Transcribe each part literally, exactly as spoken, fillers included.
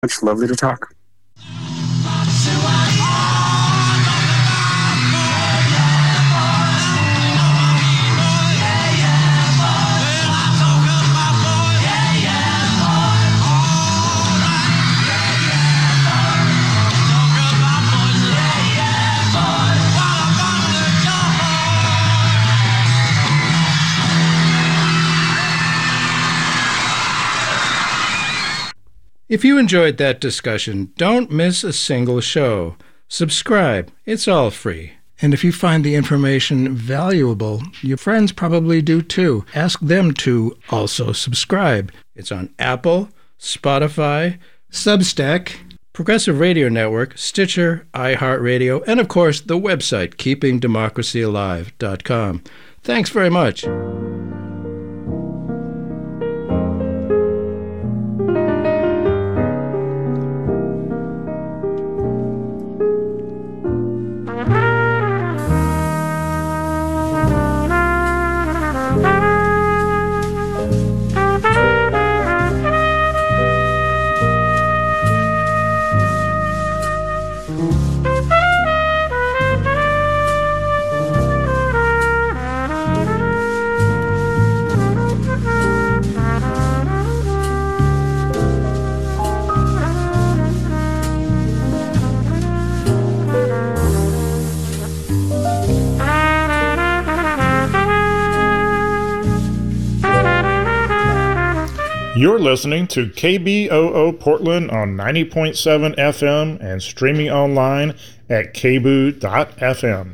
It's lovely to talk. If you enjoyed that discussion, don't miss a single show. Subscribe. It's all free. And if you find the information valuable, your friends probably do too. Ask them to also subscribe. It's on Apple, Spotify, Substack, Progressive Radio Network, Stitcher, iHeartRadio, and of course the website keeping democracy alive dot com. Thanks very much. You're listening to K B O O Portland on ninety point seven F M and streaming online at k b o dot f m.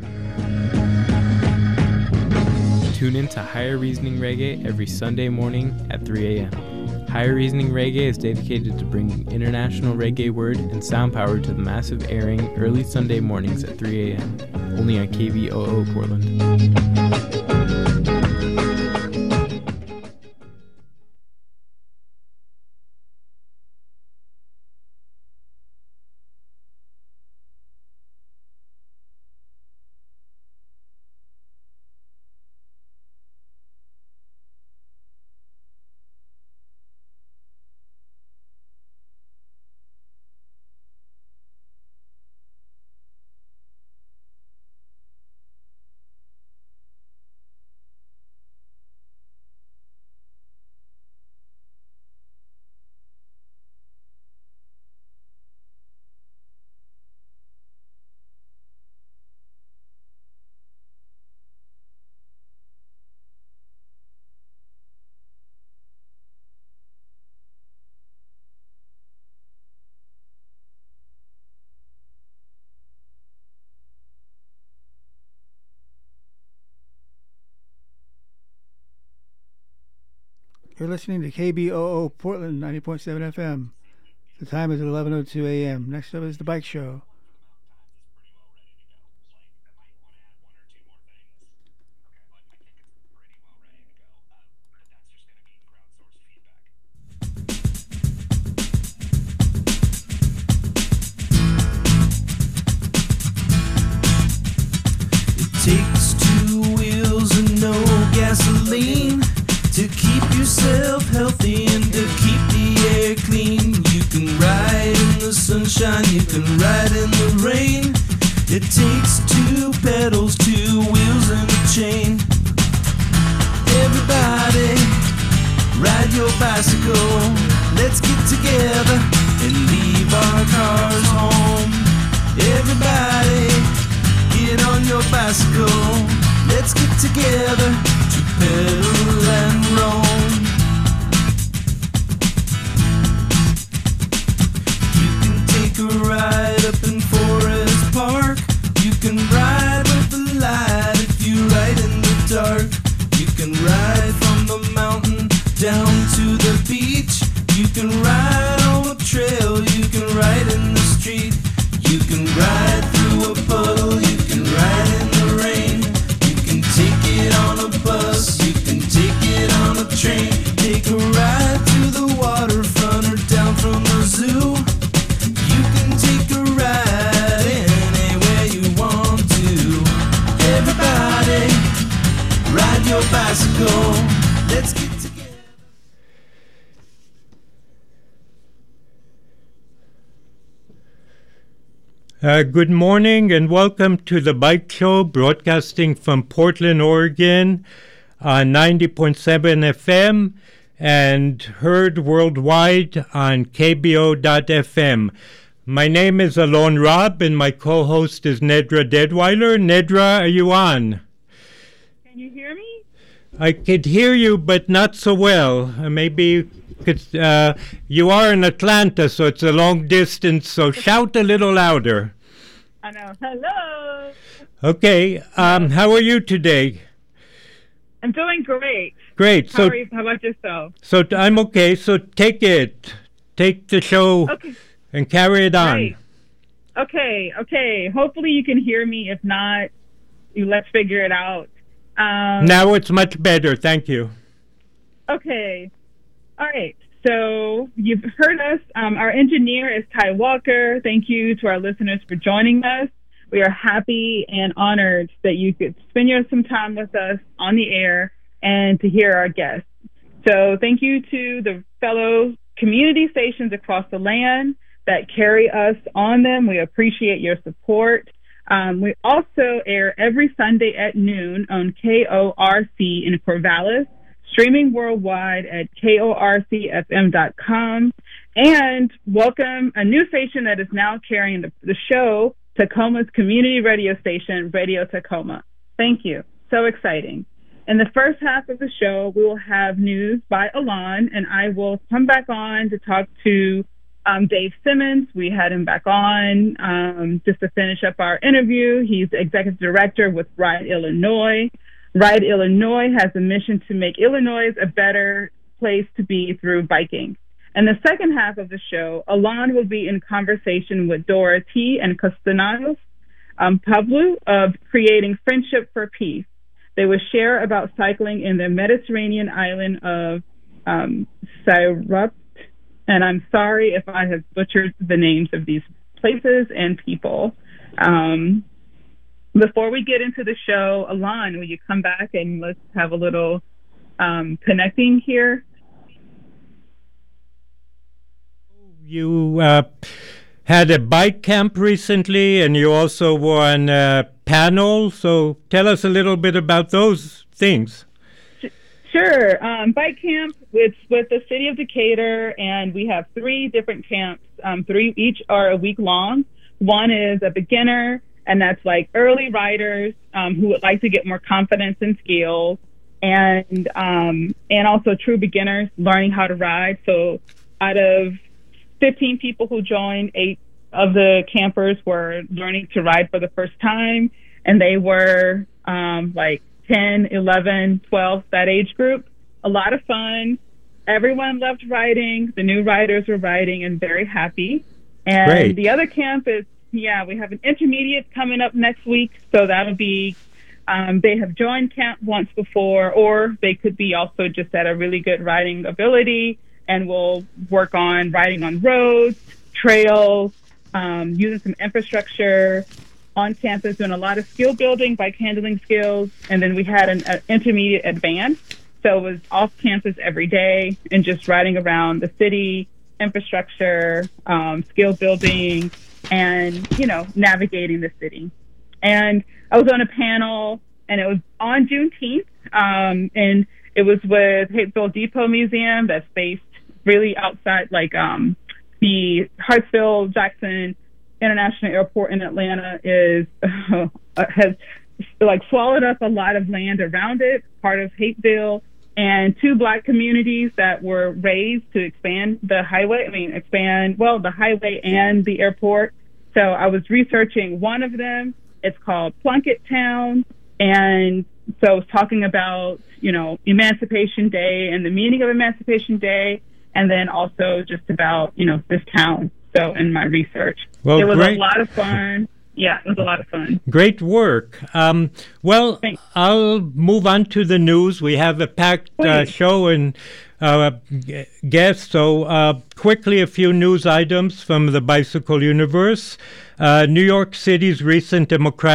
Tune in to Higher Reasoning Reggae every Sunday morning at three a.m. Higher Reasoning Reggae is dedicated to bringing international reggae word and sound power to the massive airing early Sunday mornings at three a.m. only on K B O O Portland. You're listening to K B O O Portland ninety point seven F M. The time is eleven oh two a.m. Next up is The Bike Show. It takes two wheels and no gasoline to keep yourself healthy and to keep the air clean. You can ride in the sunshine, you can ride in the rain. It takes two pedals, two wheels and a chain. Everybody, ride your bicycle. Let's get together and leave our cars home. Everybody, get on your bicycle. Let's get together to pedal and roam. You can take a ride up in Forest Park. You can ride with the light if you ride in the dark. You can ride from the mountain down to the beach. You can ride on a trail Uh, good morning and welcome to the Bike Show, broadcasting from Portland, Oregon on ninety point seven F M and heard worldwide on K B O dot F M. My name is Alon Rob and my co-host is Nedra Deadweiler. Nedra, are you on? Can you hear me? I could hear you, but not so well. Uh, maybe could, uh, you are in Atlanta, so it's a long distance, so shout a little louder. I know. Hello. Okay. Um, how are you today? I'm doing great. Great. How, so, are you, how about yourself? So t- I'm okay. So take it. Take the show okay. and carry it on. Great. Okay. Okay. Hopefully you can hear me. If not, you let's figure it out. Um, now it's much better. Thank you. Okay. All right. So you've heard us. Um, our engineer is Ty Walker. Thank you to our listeners for joining us. We are happy and honored that you could spend your, some time with us on the air and to hear our guests. So thank you to the fellow community stations across the land that carry us on them. We appreciate your support. Um, we also air every Sunday at noon on K O R C in Corvallis, streaming worldwide at K O R C F M dot com, and welcome a new station that is now carrying the, the show, Tacoma's community radio station, Radio Tacoma. Thank you. So exciting. In the first half of the show, we will have news by Alon, and I will come back on to talk to um, Dave Simmons. We had him back on um, just to finish up our interview. He's the executive director with Ride Illinois. Ride Illinois has a mission to make Illinois a better place to be through biking. In the second half of the show, Alon will be in conversation with Dora T. and Kostanos um, Pavlou of Creating Friendship for Peace. They will share about cycling in the Mediterranean island of um, Syrup, and I'm sorry if I have butchered the names of these places and people. Um, before we get into the show, Alon, will you come back and let's have a little um, connecting here? You uh, had a bike camp recently, and you also were on a panel. So tell us a little bit about those things. Sure. Um, bike camp, it's with the city of Decatur, and we have three different camps. Um, three each are a week long. One is a beginner, and that's like early riders um, who would like to get more confidence and skills, and um, and also true beginners learning how to ride. So out of fifteen people who joined, eight of the campers were learning to ride for the first time, and they were um, like ten, eleven, twelve, that age group. A lot of fun. Everyone loved riding. The new riders were riding and very happy. And Great. The other camp is, yeah, we have an intermediate coming up next week. So that'll be, um, they have joined camp once before, or they could be also just at a really good riding ability, and we'll work on riding on roads, trails, um, using some infrastructure on campus, doing a lot of skill building, bike handling skills. And then we had an, an intermediate advanced. So it was off campus every day and just riding around the city, infrastructure, um, skill building, and, you know, navigating the city. And I was on a panel, and it was on Juneteenth, um, and it was with Hapeville Depot Museum that's based really outside, like um, the Hartsfield-Jackson International Airport in Atlanta is uh, has like swallowed up a lot of land around it, part of Hapeville, and two black communities that were raised to expand the highway, I mean, expand, well, the highway and the airport. So I was researching one of them. It's called Plunkett Town. And so I was talking about, you know, Emancipation Day and the meaning of Emancipation Day, and then also just about, you know, this town. So in my research, well, it was great. a lot of fun. Yeah, it was a lot of fun. Great work. Um, well, Thanks. I'll move on to the news. We have a packed uh, show and uh, g- guests. So uh, quickly, a few news items from the bicycle universe. Uh, New York City's recent Democratic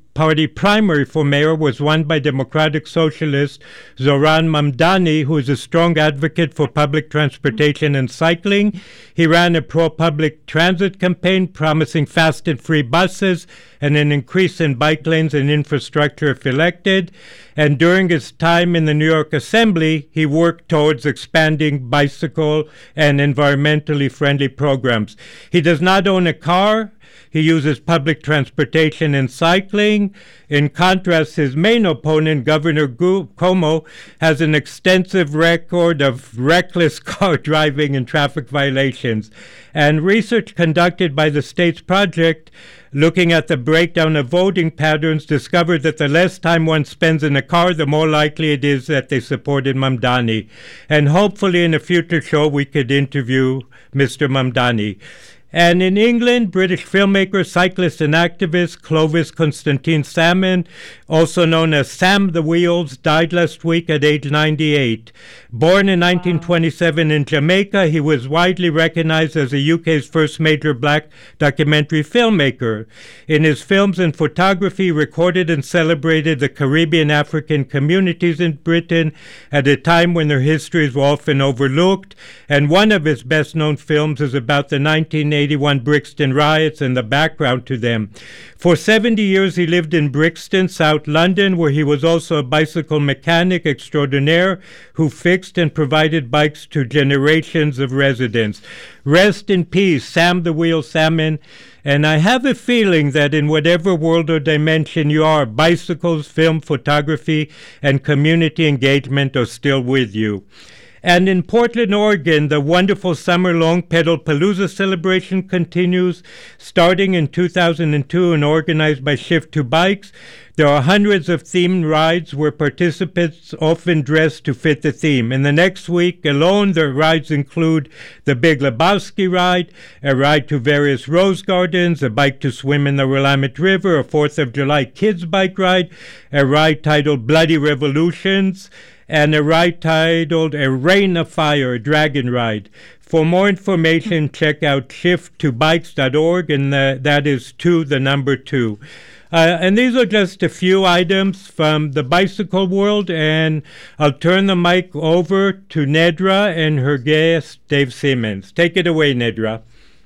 Party primary for mayor was won by Democratic Socialist Zoran Mamdani, who is a strong advocate for public transportation and cycling. He ran a pro-public transit campaign promising fast and free buses and an increase in bike lanes and infrastructure if elected. And during his time in the New York Assembly, he worked towards expanding bicycle and environmentally friendly programs. He does not own a car. He uses public transportation and cycling. In contrast, his main opponent, Governor Cuomo, has an extensive record of reckless car driving and traffic violations. And research conducted by the States Project, looking at the breakdown of voting patterns, discovered that the less time one spends in a car, the more likely it is that they supported Mamdani. And hopefully in a future show, we could interview Mister Mamdani. And in England, British filmmaker, cyclist, and activist Clovis Constantine Salmon, also known as Sam the Wheels, died last week at age ninety-eight. Born in nineteen twenty-seven in Jamaica, he was widely recognized as the U K's first major black documentary filmmaker. In his films and photography, he recorded and celebrated the Caribbean African communities in Britain at a time when their histories were often overlooked. And one of his best-known films is about the nineteen eighty-one Brixton riots and the background to them. For seventy years, he lived in Brixton, South London, where he was also a bicycle mechanic extraordinaire who fixed and provided bikes to generations of residents. Rest in peace, Sam the Wheel Salmon. And I have a feeling that in whatever world or dimension you are, bicycles, film, photography, and community engagement are still with you. And in Portland, Oregon, the wonderful summer-long Pedalpalooza celebration continues, starting in two thousand two and organized by Shift to Bikes. There are hundreds of themed rides where participants often dress to fit the theme. In the next week alone, the rides include the Big Lebowski ride, a ride to various rose gardens, a bike to swim in the Willamette River, a fourth of July kids bike ride, a ride titled Bloody Revolutions, and a ride titled A Rain of Fire, a dragon ride. For more information, check out shift to bikes dot org, and uh, that is two, the number two. Uh, and these are just a few items from the bicycle world, and I'll turn the mic over to Nedra and her guest, Dave Simmons. Take it away, Nedra.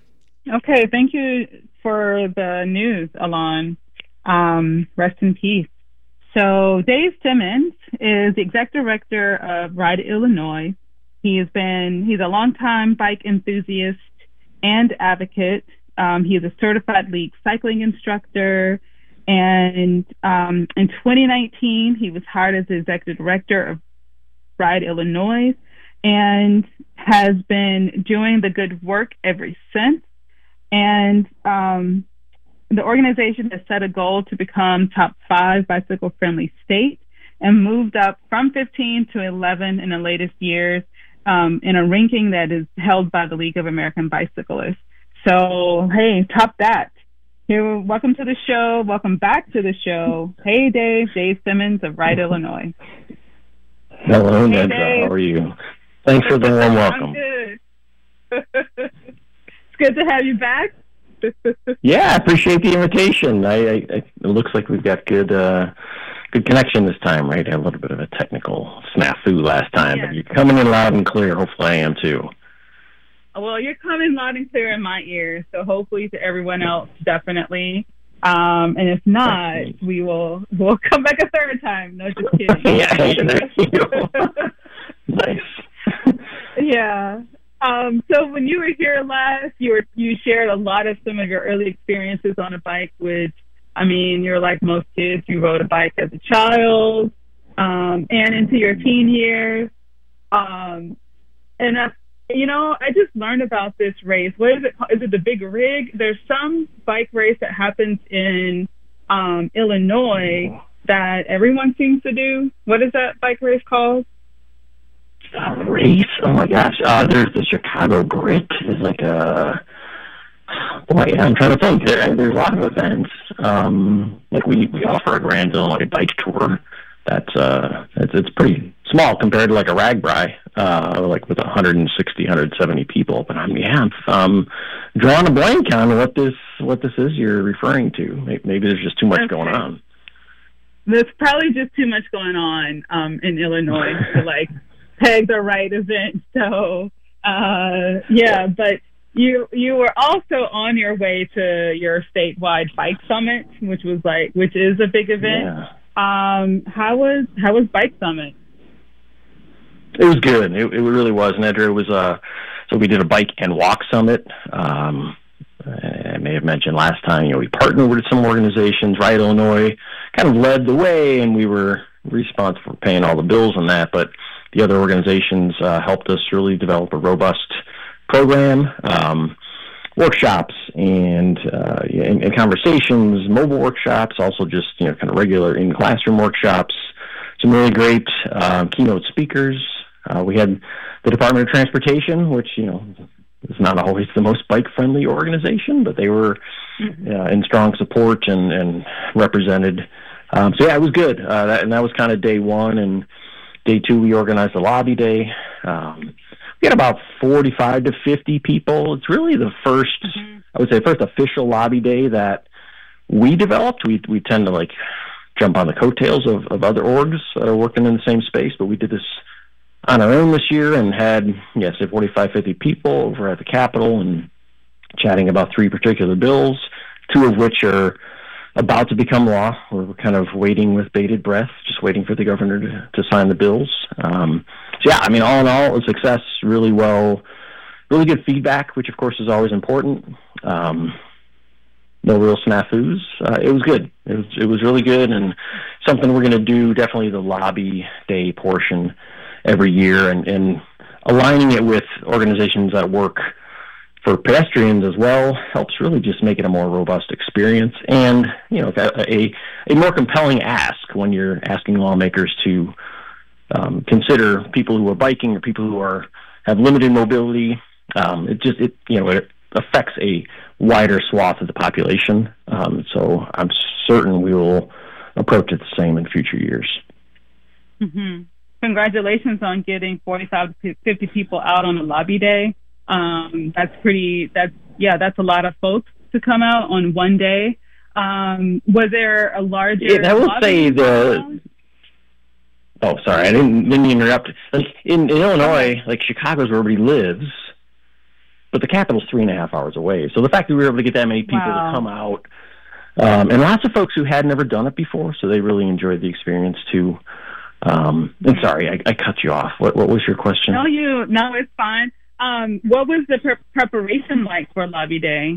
Okay, thank you for the news, Alon. Um, rest in peace. So Dave Simmons is the executive director of Ride Illinois. He has been, he's a longtime bike enthusiast and advocate. Um, he is a certified league cycling instructor. And um, in twenty nineteen, he was hired as the executive director of Ride Illinois and has been doing the good work ever since. And um, the organization has set a goal to become top five bicycle-friendly state and moved up from fifteen to eleven in the latest years um, in a ranking that is held by the League of American Bicyclists. So, hey, top that. Here, welcome to the show. Welcome back to the show. Hey, Dave. Dave Simmons of Ride Illinois. Hello, hey, Nedra. Dave. How are you? Thanks for the warm welcome. I'm good. It's good to have you back. Yeah, I appreciate the invitation. I, I, it looks like we've got good uh, good connection this time, right? I had a little bit of a technical snafu last time, yeah. But you're coming in loud and clear. Hopefully I am too. Well, you're coming loud and clear in my ears, so hopefully to everyone else, definitely. Um, and if not, we will we'll come back a third time. No, just kidding. Yeah, there you go. Nice. Yeah. Um, so when you were here last, you were you shared a lot of some of your early experiences on a bike, which, I mean, you're like most kids. You rode a bike as a child um, and into your teen years. Um, and that's, you know, I just learned about this race. What is it called? Is it the Big Rig? There's some bike race that happens in um, Illinois that everyone seems to do. What is that bike race called? Uh, race? Oh my gosh! Uh, there's the Chicago Grit. There's like a boy. Yeah, I'm trying to think. There, there's a lot of events. Um, like we we offer a Grand Illinois bike tour. That's uh, it's it's pretty small compared to like a RAGBRAI, uh, like with one hundred sixty, one hundred seventy people. But I mean, yeah, I'm um, drawing a blank on what this what this is you're referring to. Maybe, maybe there's just too much okay. going on. there's probably just too much going on um, in Illinois to like peg the right event. So uh, yeah, but you you were also on your way to your statewide bike summit, which was like which is a big event. Yeah. Um, how was how was Bike Summit? It was good. It, it really was, Nedra. It was uh, so we did a bike and walk summit. Um, I may have mentioned last time, you know, we partnered with some organizations. Right Illinois kind of led the way, and we were responsible for paying all the bills on that. But the other organizations uh, helped us really develop a robust program, um, workshops and, uh, and, and conversations, mobile workshops, also just, you know, kind of regular in-classroom workshops, some really great uh, keynote speakers. Uh, we had the Department of Transportation, which, you know, is not always the most bike-friendly organization, but they were mm-hmm. uh, in strong support and, and represented. Um, so, yeah, it was good. Uh, that, and that was kind of day one. And day two, we organized a lobby day. Um, we had about forty-five to fifty people. It's really the first, mm-hmm. I would say, first official lobby day that we developed. We we tend to, like, jump on the coattails of, of other orgs that are working in the same space, but we did this on our own this year and had, yes, forty-five, fifty people over at the Capitol and chatting about three particular bills, two of which are about to become law. We're kind of waiting with bated breath, just waiting for the governor to, to sign the bills. Um, so, yeah, I mean, all in all, a success, really well, really good feedback, which, of course, is always important. Um, no real snafus. Uh, it was good. It was, it was really good, and something we're going to do, definitely the lobby day portion every year, and, and aligning it with organizations that work for pedestrians as well helps really just make it a more robust experience and, you know, a, a more compelling ask when you're asking lawmakers to um, consider people who are biking or people who are have limited mobility. Um, it just, it you know, it affects a wider swath of the population. Um, so I'm certain we will approach it the same in future years. Mm-hmm. Congratulations on getting forty-five to fifty people out on a lobby day. Um, that's pretty, that's, yeah, that's a lot of folks to come out on one day. Um, was there a larger... Yeah, I will say the... Oh, sorry, I didn't, didn't interrupt. Like, in, in Illinois, like, Chicago's where everybody lives, but the Capitol's three and a half hours away. So the fact that we were able to get that many people wow. to come out, um, and lots of folks who had never done it before, so they really enjoyed the experience, too. Um, and sorry, I, I cut you off. What, what was your question? No, you, no, it's fine. Um, what was the pre- preparation like for Lobby Day?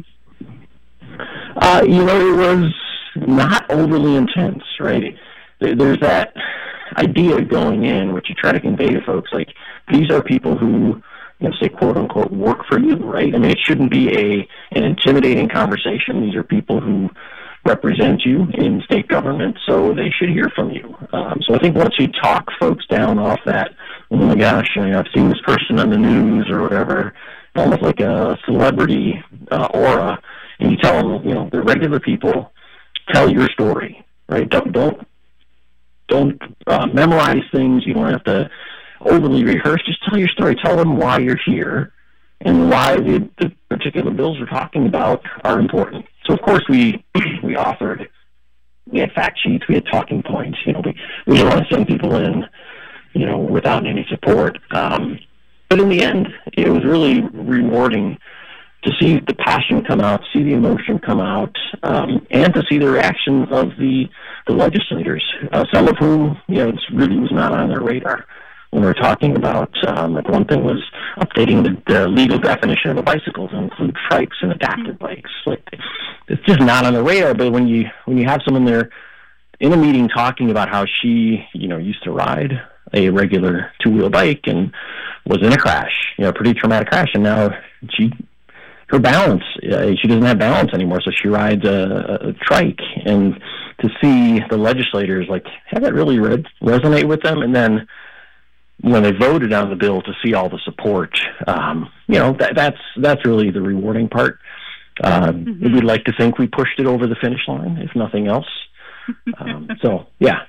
Uh, you know, it was not overly intense, right? There, there's that idea going in, which you try to convey to folks, like, these are people who, you know, say, quote-unquote, work for you, right? I mean, it shouldn't be a an intimidating conversation. These are people who represent you in state government, so they should hear from you. Um, so I think once you talk folks down off that, oh my gosh, I mean, I've seen this person on the news or whatever, almost like a celebrity uh, aura, and you tell them, you know, they're regular people, tell your story, right? Don't don't don't uh, memorize things. You don't have to overly rehearse. Just tell your story. Tell them why you're here and why the, the particular bills we're talking about are important. So, of course, we we offered, we had fact sheets, we had talking points. You know, we, we didn't want to send people in, you know, without any support. Um, but in the end, it was really rewarding to see the passion come out, see the emotion come out, um, and to see the reaction of the, the legislators, uh, some of whom, you know, this really was not on their radar. When we were talking about, um, like one thing was updating the, the legal definition of a bicycle to include trikes and adapted bikes. Like, it's just not on the radar. But when you when you have someone there in a meeting talking about how she, you know, used to ride a regular two wheel bike and was in a crash, you know, a pretty traumatic crash, and now she her balance, uh, she doesn't have balance anymore, so she rides a, a trike. And to see the legislators like have that really re- resonate with them, and then when they voted on the bill to see all the support, um, you know, that, that's that's really the rewarding part. Uh, mm-hmm. We'd like to think we pushed it over the finish line, if nothing else. Um, so, yeah.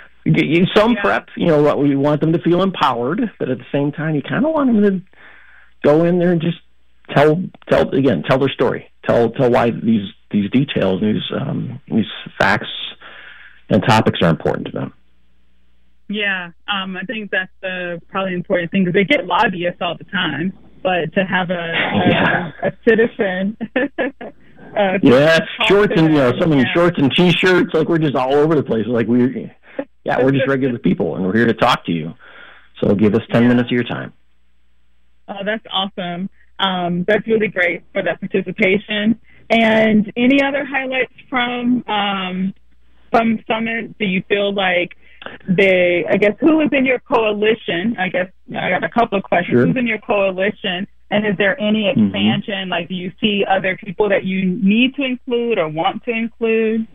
Some yeah. prep, you know, we want them to feel empowered, but at the same time, you kind of want them to go in there and just tell, tell again, tell their story. Tell tell why these these details, these um, these facts and topics are important to them. Yeah, um, I think that's the probably important thing because they get lobbyists all the time, but to have a, a, yeah. a citizen. uh, yeah, shorts and, you know, so many yeah. shorts and T-shirts, like we're just all over the place. Like we, yeah, we're just regular people and we're here to talk to you. So give us ten yeah. minutes of your time. Oh, that's awesome. Um, that's really great for that participation. And any other highlights from um, from Summit? Do you feel like they, I guess, who is in your coalition? I guess I got a couple of questions. Sure. Who's in your coalition? And is there any expansion? Mm-hmm. Like, do you see other people that you need to include or want to include?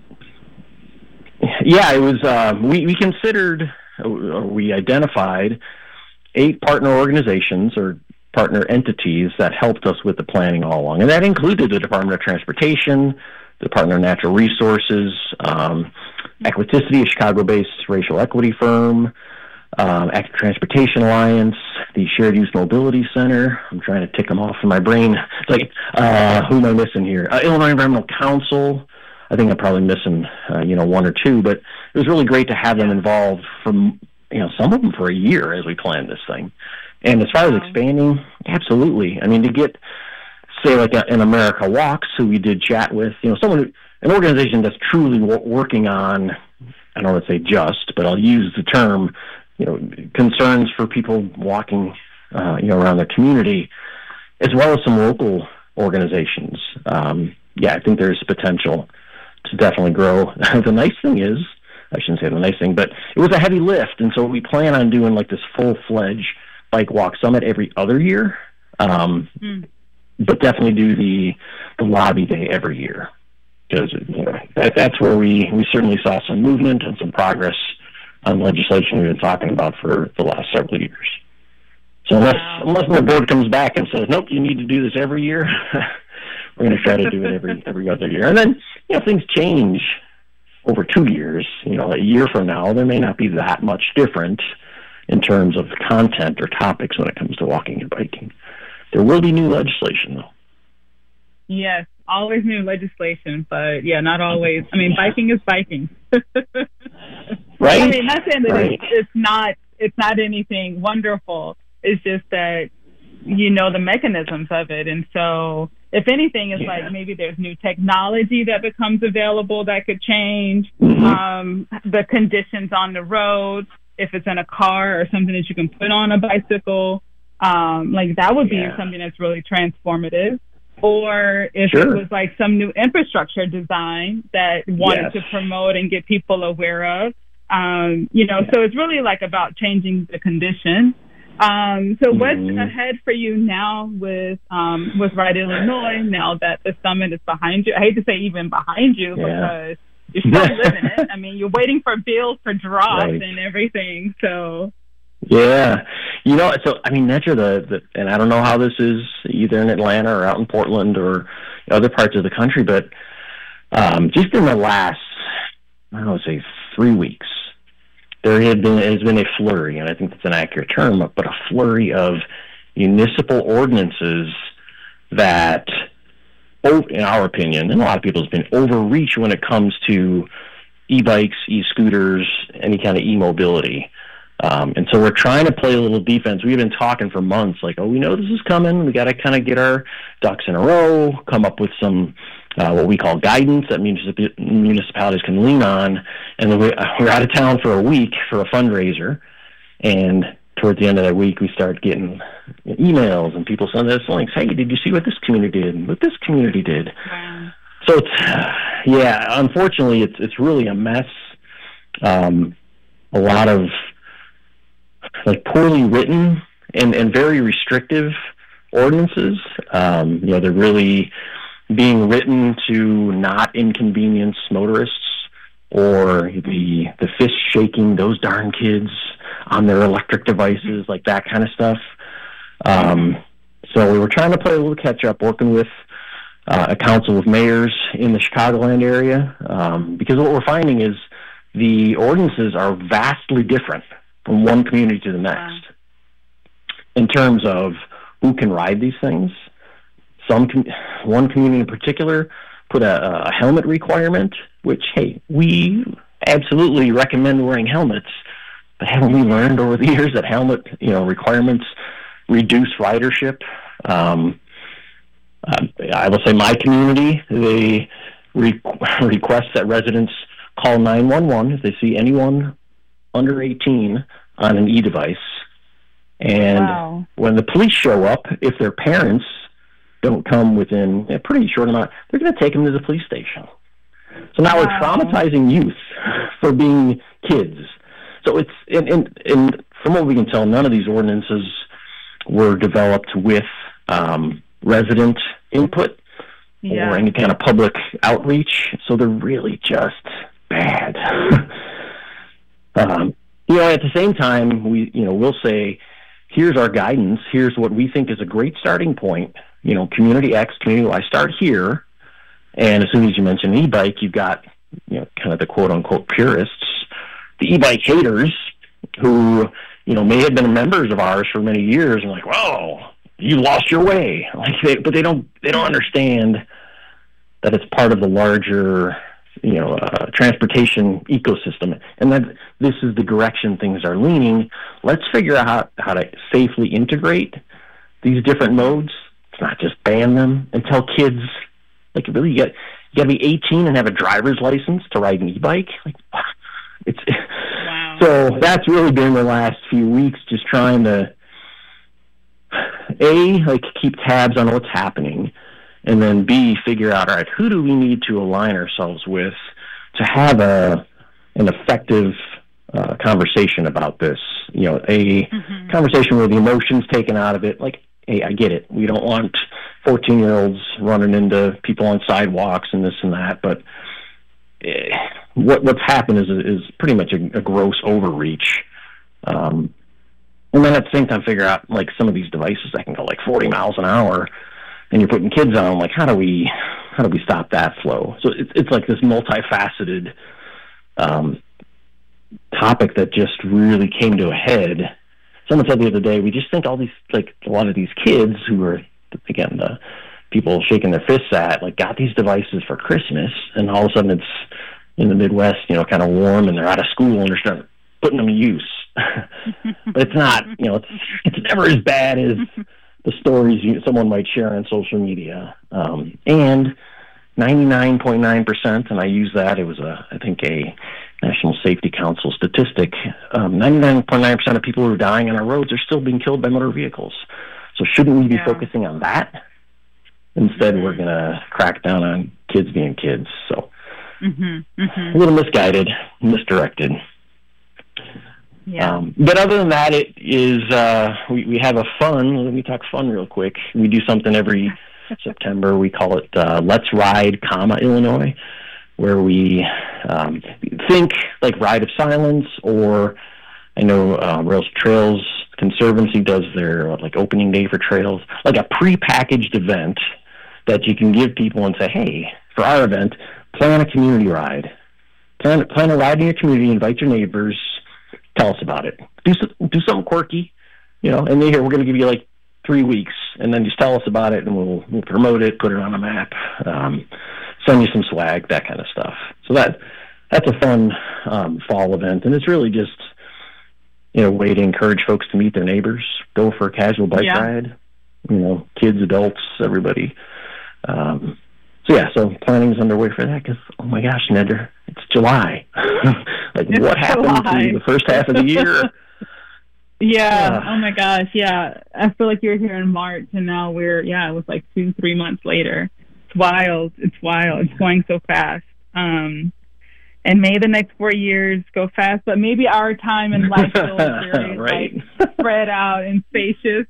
Yeah, it was, uh, we, we considered, or we identified eight partner organizations or partner entities that helped us with the planning all along. And that included the Department of Transportation, the Department of Natural Resources, um, Equiticity, a Chicago-based racial equity firm, um, Active Transportation Alliance, the Shared Use Mobility Center. I'm trying to tick them off in my brain. It's like, uh, who am I missing here? Uh, Illinois Environmental Council. I think I'm probably missing, uh, you know, one or two, but it was really great to have them involved from, you know, some of them for a year as we planned this thing. And as far as expanding, absolutely. I mean, to get, say, like a, an America Walks, who we did chat with, you know, someone, who, an organization that's truly w- working on, I don't want to say just, but I'll use the term, you know, concerns for people walking, uh, you know, around their community, as well as some local organizations. Um, yeah, I think there's potential to definitely grow. The nice thing is, I shouldn't say the nice thing, but it was a heavy lift, and so we plan on doing like this full-fledged Bike Walk Summit every other year, um, mm. but definitely do the the lobby day every year, because you know, that, that's where we, we certainly saw some movement and some progress on legislation we've been talking about for the last several years. So unless wow. unless the board comes back and says, nope, you need to do this every year, we're going to try to do it every every other year. And then, you know, things change over two years. You know, a year from now, there may not be that much different in terms of content or topics when it comes to walking and biking. There will be new legislation, though. Yes, always new legislation, but yeah, not always. I mean, biking is biking. Right? I mean, not saying that right. it's, it's not it's not anything wonderful. It's just that you know the mechanisms of it, and so if anything, it's yeah. like maybe there's new technology that becomes available that could change mm-hmm. um, the conditions on the road. If it's in a car or something that you can put on a bicycle, um, like that would be yeah. something that's really transformative. Or if sure. it was like some new infrastructure design that wanted yes. to promote and get people aware of, um, you know, yeah. so it's really like about changing the condition. Um, so what's mm-hmm. ahead for you now with um, with Ride Illinois, now that the summit is behind you? I hate to say even behind you yeah. because you're still living it. I mean, you're waiting for bills for drops right. and everything. So, yeah, you know, so I mean, that's the, the, and I don't know how this is either in Atlanta or out in Portland or other parts of the country, but um, just in the last, I don't know, say three weeks, there had been has been a flurry, and I think that's an accurate term, but a flurry of municipal ordinances that, in our opinion, and a lot of people's opinion, overreach when it comes to e-bikes, e-scooters, any kind of e-mobility. Um, and so we're trying to play a little defense. We've been talking for months, like, oh, we know this is coming. We got to kind of get our ducks in a row, come up with some uh, what we call guidance that municip- municipalities can lean on. And then we, we're out of town for a week for a fundraiser, and towards the end of that week, we start getting emails and people sending us links. Hey, did you see what this community did and what this community did? Wow. So it's, yeah, unfortunately, it's it's really a mess. Um, a lot of like poorly written and, and very restrictive ordinances. Um, you know, they're really being written to not inconvenience motorists or the the fist shaking those darn kids on their electric devices, like that kind of stuff. Um, so we were trying to play a little catch up, working with uh, a council of mayors in the Chicagoland area, um, because what we're finding is the ordinances are vastly different from one community to the next wow. in terms of who can ride these things. Some com- one community in particular put a, a helmet requirement, which, hey, we absolutely recommend wearing helmets. But haven't we learned over the years that helmet, you know, requirements reduce ridership? Um, uh, I will say my community, they re- request that residents call nine one one if they see anyone under eighteen on an e-device. And wow. when the police show up, if their parents don't come within a pretty short amount, they're going to take them to the police station. So now wow. we're traumatizing youth for being kids. So it's, and, and, and from what we can tell, none of these ordinances were developed with um, resident input yeah. or any kind of public outreach. So they're really just bad. um, you know, at the same time, we, you know, we'll say, here's our guidance. Here's what we think is a great starting point. You know, community X, community Y, start here. And as soon as you mention e-bike, you've got, you know, kind of the quote-unquote purists, the e-bike haters, who, you know, may have been members of ours for many years, and like, whoa, you lost your way. Like, they, but they don't, they don't understand that it's part of the larger, you know, uh, transportation ecosystem, and that this is the direction things are leaning. Let's figure out how, how to safely integrate these different modes. It's not just ban them and tell kids, like, really, you got, you got to be eighteen and have a driver's license to ride an e-bike. Like, it's wow. So that's really been the last few weeks, just trying to A, like, keep tabs on what's happening, and then B, figure out, all right, who do we need to align ourselves with to have a an effective uh, conversation about this? You know, a mm-hmm. conversation where the emotion's taken out of it. Like, hey, I get it. We don't want fourteen-year-olds running into people on sidewalks and this and that, but eh, what what's happened is is pretty much a, a gross overreach. Um, and then at the same time, figure out, like, some of these devices that can go like forty miles an hour, and you're putting kids on them. Like, how do we how do we stop that flow? So it's it's like this multifaceted um, topic that just really came to a head. Someone said the other day, we just think all these, like, a lot of these kids who are, again, the people shaking their fists at, like, got these devices for Christmas, and all of a sudden it's in the Midwest, you know, kind of warm, and they're out of school, and they're starting putting them to use. But it's not, you know, it's it's never as bad as the stories you, someone might share on social media. Um, and ninety-nine point nine percent, and I use that, it was, a, I think, a National Safety Council statistic, um, ninety-nine point nine percent of people who are dying on our roads are still being killed by motor vehicles. So shouldn't we be yeah. focusing on that? Instead, mm-hmm. we're going to crack down on kids being kids. So mm-hmm. Mm-hmm. a little misguided, misdirected. Yeah. Um, but other than that, it is, uh, we, we have a fun, let me talk fun real quick. We do something every September. We call it uh, Let's Ride, comma, Illinois, where we um, think like Ride of Silence, or I know uh, Rails Trails Conservancy does their uh, like opening day for trails, like a pre-packaged event that you can give people and say, hey, for our event, plan a community ride. Plan, plan a ride in your community, invite your neighbors, tell us about it. Do, do something quirky, you know, and then here, we're going to give you like three weeks, and then just tell us about it, and we'll, we'll promote it, put it on a map, um, send you some swag, that kind of stuff. So that that's a fun um, fall event, and it's really just, you know, a way to encourage folks to meet their neighbors, go for a casual bike yeah. ride, you know, kids, adults, everybody. Um, so yeah, so planning is underway for that, because, oh my gosh, Ned, it's July. Like, it's what happened July. to the first half of the year? Yeah. Uh, oh my gosh. Yeah. I feel like you were here in March, and now we're, yeah, it was like two, three months later. It's wild. It's wild. It's going so fast. Um, and may the next four years go fast, but maybe our time in life still is very right. like spread out and spacious.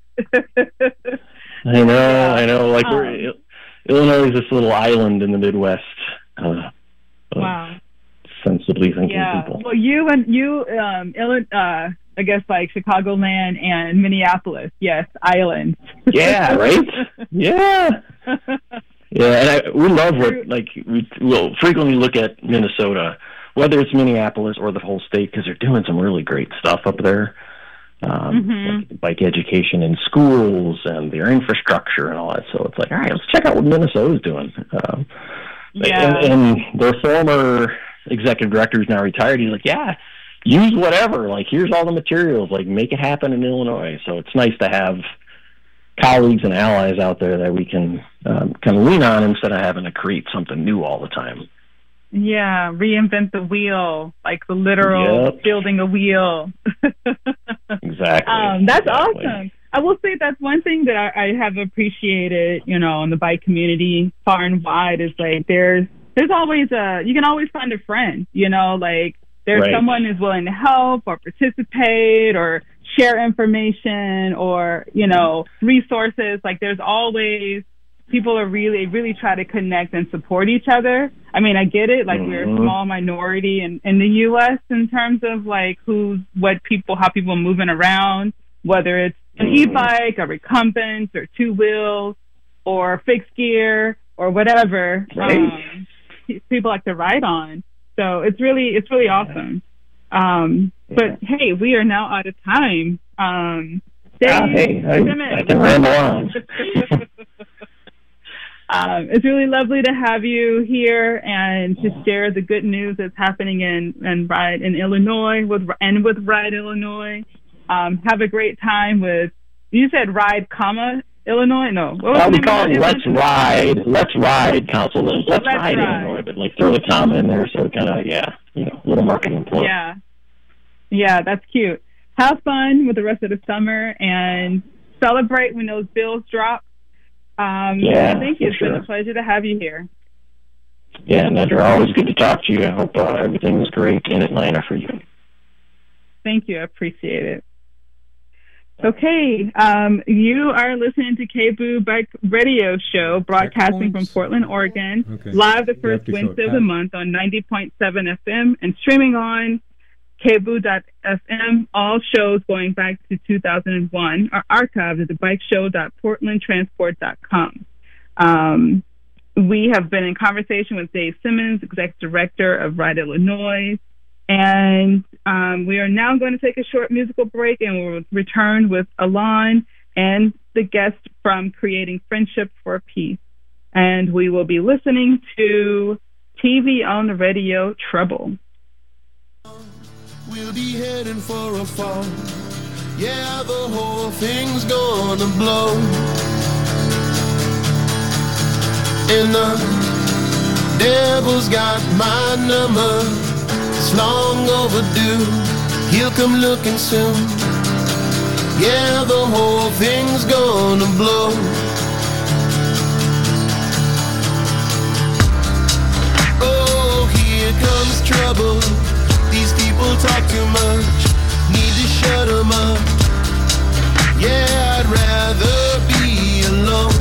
I know, yeah. I know. Like, um, we're, Illinois is this little island in the Midwest. Uh, wow. Sensibly thinking yeah. people. Well, you and you, um, Illinois, uh, I guess like Chicagoland and Minneapolis. Yes, islands. Yeah, right? Yeah. Yeah, and I, we love what, like, we will frequently look at Minnesota, whether it's Minneapolis or the whole state, because they're doing some really great stuff up there. Um, mm-hmm. like bike education in schools and their infrastructure and all that. So it's like, all right, let's check out what Minnesota's doing. Um, yeah. And, and their former executive director who's now retired, he's like, yeah, use whatever. Like, here's all the materials. Like, make it happen in Illinois. So it's nice to have colleagues and allies out there that we can um, kind of lean on instead of having to create something new all the time. Yeah, reinvent the wheel, like the literal Yep. building a wheel. Exactly. Um, that's exactly. awesome. I will say that's one thing that I, I have appreciated, you know, in the bike community far and wide is like there's there's always a you can always find a friend, you know, like there's Right. someone who's willing to help or participate or share information or, you know, resources. Like there's always people are really, really try to connect and support each other. I mean, I get it. Like Mm-hmm. we're a small minority in, in the U S in terms of like who's, what people, how people are moving around, whether it's an Mm-hmm. e-bike, a recumbent, or two wheels, or fixed gear, or whatever. Right. Um, people like to ride on. So it's really, it's really awesome. Um, but hey, we are now out of time. Um, Ah, Dave hey, I, Simmons. I can ramble on. Um, it's really lovely to have you here and to share the good news that's happening in in Ride in Illinois with and with Ride Illinois. Um, have a great time with. You said Ride, comma Illinois. No, what was Well, the we name call of it it? Let's Ride. Let's Ride, Council. Let's, Let's Ride, Ride. Illinois, but like throw the comma in there, so kind of yeah, you know, a little marketing plug. Yeah, yeah, that's cute. Have fun with the rest of the summer and celebrate when those bills drop. Um, Yeah, thank you. for It's been sure. a pleasure to have you here. Yeah, Nedra, always good to talk to you. I hope uh, everything is great in Atlanta for you. Thank you. I appreciate it. Okay, um, you are listening to K B O O Bike Radio Show, broadcasting from Checkpoints. Portland, Oregon, Okay. live the You first have to show Wednesday it of the back. month on ninety point seven F M and streaming on K B O O dot F M. All shows going back to two thousand one are archived at the bike show dot portland transport dot com. Um, we have been in conversation with Dave Simmons, Executive Director of Ride Illinois, and um, we are now going to take a short musical break and we'll return with Alon and the guest from Creating Friendship for Peace. And we will be listening to T V on the Radio Trouble. We'll be heading for a fall. Yeah, the whole thing's gonna blow. And the devil's got my number. It's long overdue. He'll come looking soon. Yeah, the whole thing's gonna blow. Oh, here comes trouble. These people talk too much, need to shut them up. Yeah, I'd rather be alone.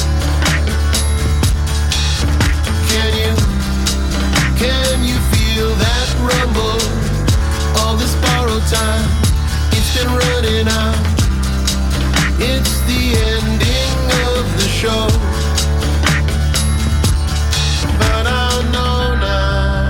Can you, can you feel that rumble? All this borrowed time, it's been running out. It's the ending of the show. But I know now.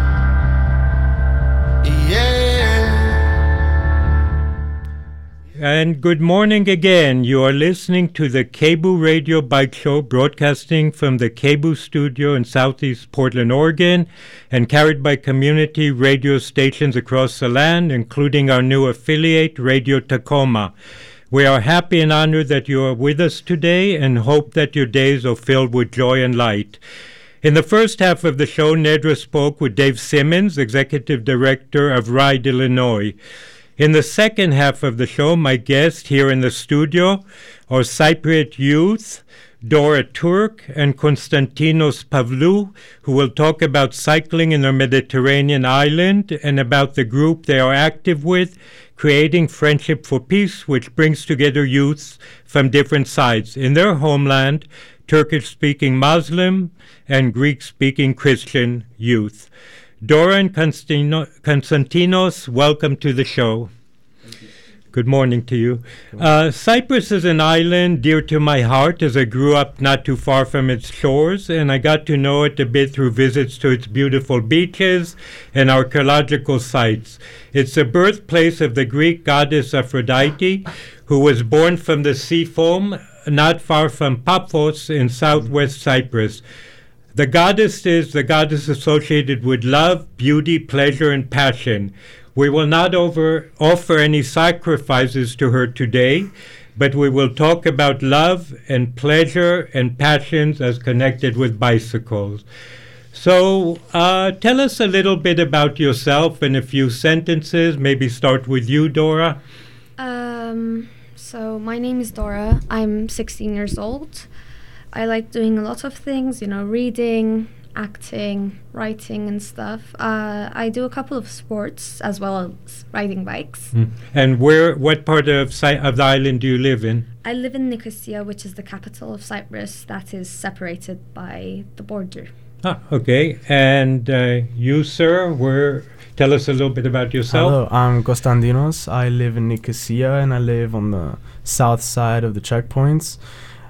And good morning again. You are listening to the K B O O Radio Bike Show, broadcasting from the K B O O studio in southeast Portland, Oregon, and carried by community radio stations across the land, including our new affiliate, Radio Tacoma. We are happy and honored that you are with us today and hope that your days are filled with joy and light. In the first half of the show, Nedra spoke with Dave Simmons, Executive Director of Ride Illinois. In the second half of the show, my guests here in the studio are Cypriot youth, Dora Turk and Konstantinos Pavlou, who will talk about cycling in the Mediterranean island and about the group they are active with, Creating Friendship for Peace, which brings together youths from different sides in their homeland, Turkish-speaking Muslim and Greek-speaking Christian youth. Dora and Konstantino- Konstantinos, welcome to the show. Good morning to you. Uh, Cyprus is an island dear to my heart as I grew up not too far from its shores, and I got to know it a bit through visits to its beautiful beaches and archaeological sites. It's the birthplace of the Greek goddess Aphrodite, who was born from the sea foam not far from Paphos in southwest Cyprus. The goddess is the goddess associated with love, beauty, pleasure, and passion. We will not over, offer any sacrifices to her today, but we will talk about love and pleasure and passions as connected with bicycles. So uh, tell us a little bit about yourself in a few sentences. Maybe start with you, Dora. Um, so my name is Dora. I'm sixteen years old. I like doing a lot of things, you know, reading, acting, writing and stuff. Uh, I do a couple of sports as well as riding bikes. Mm. And where, what part of, Cy- of the island do you live in? I live in Nicosia, which is the capital of Cyprus, that is separated by the border. Ah, okay. And uh, you, sir, where? Tell us a little bit about yourself. Hello, I'm Konstantinos. I live in Nicosia and I live on the south side of the checkpoints.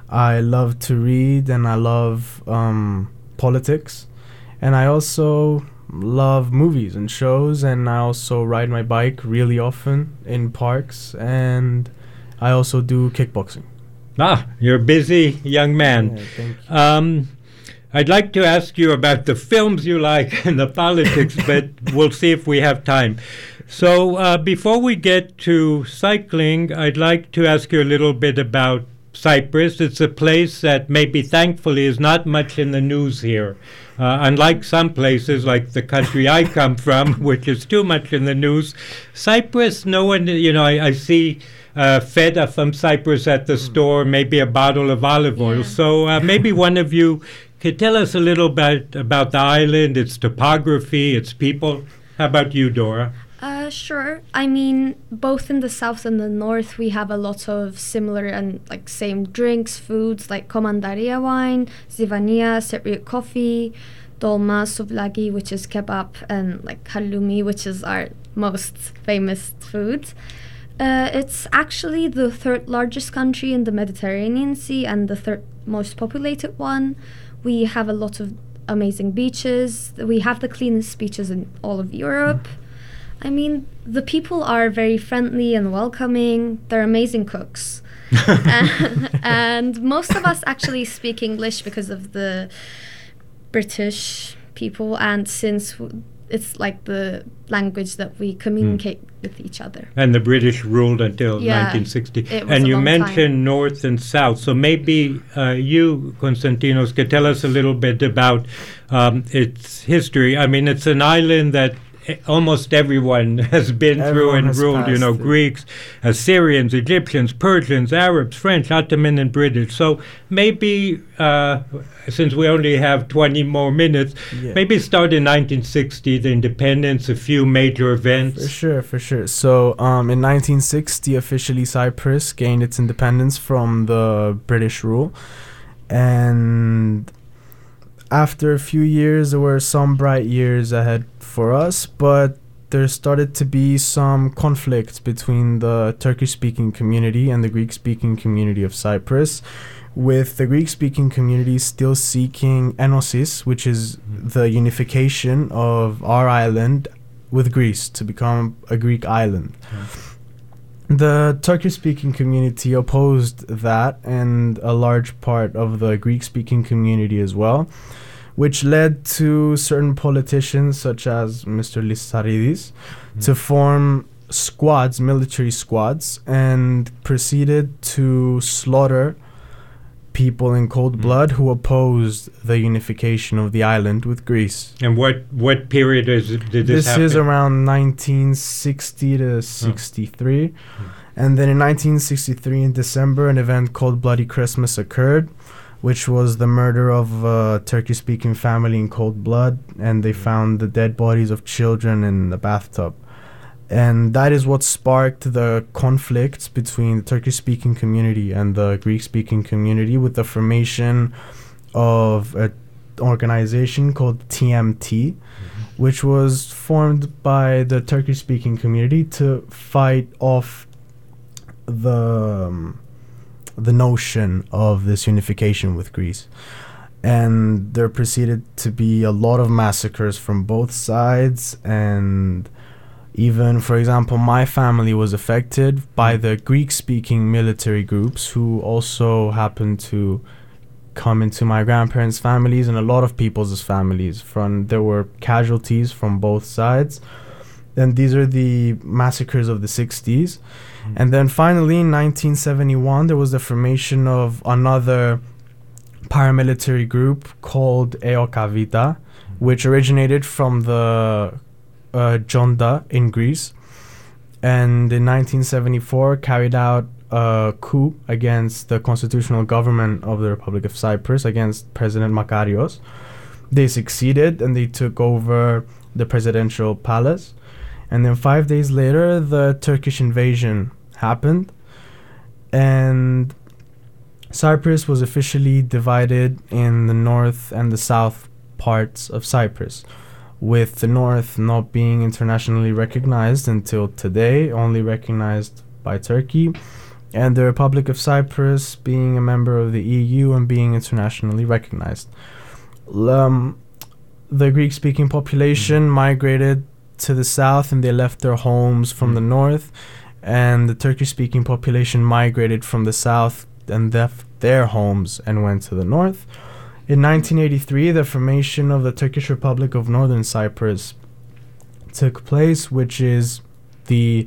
I love to read and I love um, politics. And I also love movies and shows, and I also ride my bike really often in parks, and I also do kickboxing. Ah, you're a busy young man. Yeah, thank you. Um, I'd like to ask you about the films you like and the politics, but we'll see if we have time. So uh, before we get to cycling, I'd like to ask you a little bit about Cyprus. It's a place that maybe thankfully is not much in the news here. Uh, unlike some places like the country I come from, which is too much in the news, Cyprus, no one, you know, I, I see uh, feta from Cyprus at the store, maybe a bottle of olive oil. Yeah. So uh, maybe one of you could tell us a little bit about the island, its topography, its people. How about you, Dora? Uh, sure. I mean, both in the south and the north, we have a lot of similar and like same drinks, foods like Komandaria wine, Zivania, Cypriot coffee, dolma, souvlaki, which is kebab, and like halloumi, which is our most famous food. Uh, it's actually the third largest country in the Mediterranean Sea and the third most populated one. We have a lot of amazing beaches. We have the cleanest beaches in all of Europe. I mean, the people are very friendly and welcoming. They're amazing cooks. and, and most of us actually speak English because of the British people, and since w- it's like the language that we communicate mm. with each other. And the British ruled until yeah, nineteen sixty. It was and a you long mentioned time. North and South. So maybe uh, you, Konstantinos, could tell us a little bit about um, its history. I mean, it's an island that almost everyone has been Everyone through and has ruled, you know, passed it. Greeks, Assyrians, Egyptians, Persians, Arabs, French, Ottoman, and British. So maybe, uh, since we only have twenty more minutes, Yeah. maybe start in nineteen sixty, the independence, a few major events. For sure, for sure. So um, in nineteen sixty, officially Cyprus gained its independence from the British rule. And after a few years, there were some bright years ahead for us, but there started to be some conflicts between the Turkish-speaking community and the Greek-speaking community of Cyprus, with the Greek-speaking community still seeking enosis, which is the unification of our island with Greece to become a Greek island. The Turkish-speaking community opposed that, and a large part of the Greek-speaking community as well, which led to certain politicians such as Mister Lissaridis mm. to form squads, military squads, and proceeded to slaughter people in cold mm. blood who opposed the unification of the island with Greece. And what, what period is it, did this, This happen? is around nineteen sixty to sixty-three. Oh. And then in nineteen sixty-three, in December, an event called Bloody Christmas occurred, which was the murder of a Turkish-speaking family in cold blood, and they found the dead bodies of children in the bathtub. And that is what sparked the conflicts between the Turkish-speaking community and the Greek-speaking community, with the formation of an organization called T M T, mm-hmm. which was formed by the Turkish-speaking community to fight off the... Um, the notion of this unification with Greece. And there proceeded to be a lot of massacres from both sides, and even, for example, my family was affected by the Greek-speaking military groups who also happened to come into my grandparents' families and a lot of people's families. From there were casualties from both sides. And these are the massacres of the sixties. Mm-hmm. And then finally, in nineteen seventy-one, there was the formation of another paramilitary group called Eokavita, which originated from the uh, Jonda in Greece. And in nineteen seventy-four, carried out a coup against the constitutional government of the Republic of Cyprus, against President Makarios. They succeeded and they took over the presidential palace. And then five days later, the Turkish invasion happened. And Cyprus was officially divided in the north and the south parts of Cyprus, with the north not being internationally recognized until today, only recognized by Turkey, and the Republic of Cyprus being a member of the E U and being internationally recognized. Um, the Greek-speaking population mm-hmm. migrated to the south and they left their homes from mm-hmm. the north, and the Turkish-speaking population migrated from the south and left their homes and went to the north. In nineteen eighty-three, the formation of the Turkish Republic of Northern Cyprus took place, which is the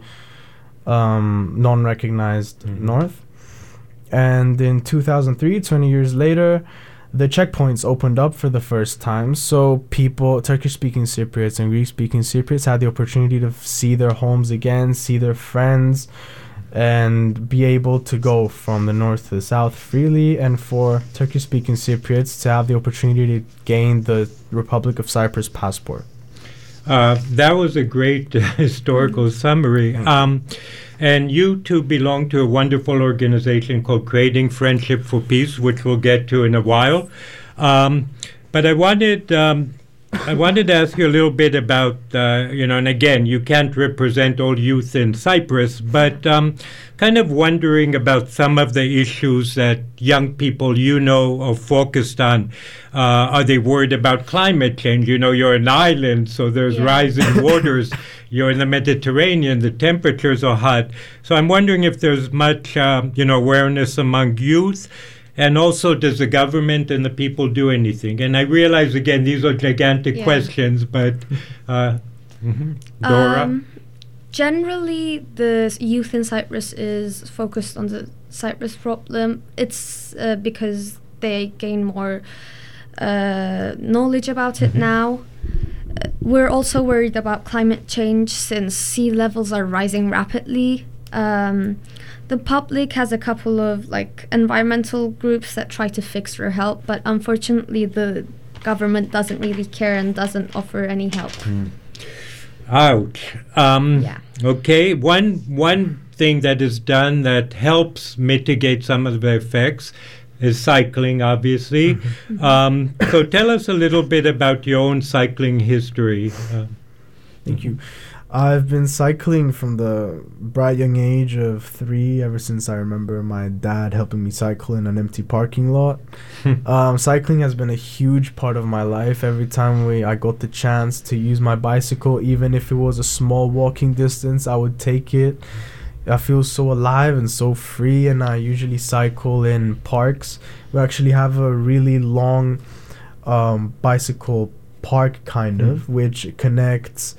um, non-recognized mm-hmm. north. And in two thousand three, twenty years later, the checkpoints opened up for the first time. So people, Turkish-speaking Cypriots and Greek-speaking Cypriots, had the opportunity to f- see their homes again, see their friends, and be able to go from the north to the south freely, and for Turkish-speaking Cypriots to have the opportunity to gain the Republic of Cyprus passport. Uh, that was a great uh, historical summary. Um, and you two belong to a wonderful organization called Creating Friendship for Peace, which we'll get to in a while. Um, but I wanted... Um, I wanted to ask you a little bit about, uh, you know, and again, you can't represent all youth in Cyprus, but um, kind of wondering about some of the issues that young people you know are focused on. Uh, are they worried about climate change? You know, you're an island, so there's yeah. rising waters. You're in the Mediterranean, the temperatures are hot. So I'm wondering if there's much, uh, you know, awareness among youth. And also, does the government and the people do anything? And I realize, again, these are gigantic yeah. questions, but uh, mm-hmm. Dora? Um, generally, the youth in Cyprus is focused on the Cyprus problem. It's uh, because they gain more uh, knowledge about it now. Uh, we're also worried about climate change since sea levels are rising rapidly. Um, the public has a couple of like environmental groups that try to fix or help, but unfortunately the government doesn't really care and doesn't offer any help. Mm. Ouch. Um, yeah. Okay. One one thing that is done that helps mitigate some of the effects is cycling, obviously. um, so tell us a little bit about your own cycling history. Uh, Thank you. I've been cycling from the bright young age of three, ever since I remember my dad helping me cycle in an empty parking lot. um, cycling has been a huge part of my life. Every time we I got the chance to use my bicycle, even if it was a small walking distance, I would take it. I feel so alive and so free, and I usually cycle in parks. We actually have a really long um, bicycle park, kind mm. of, which connects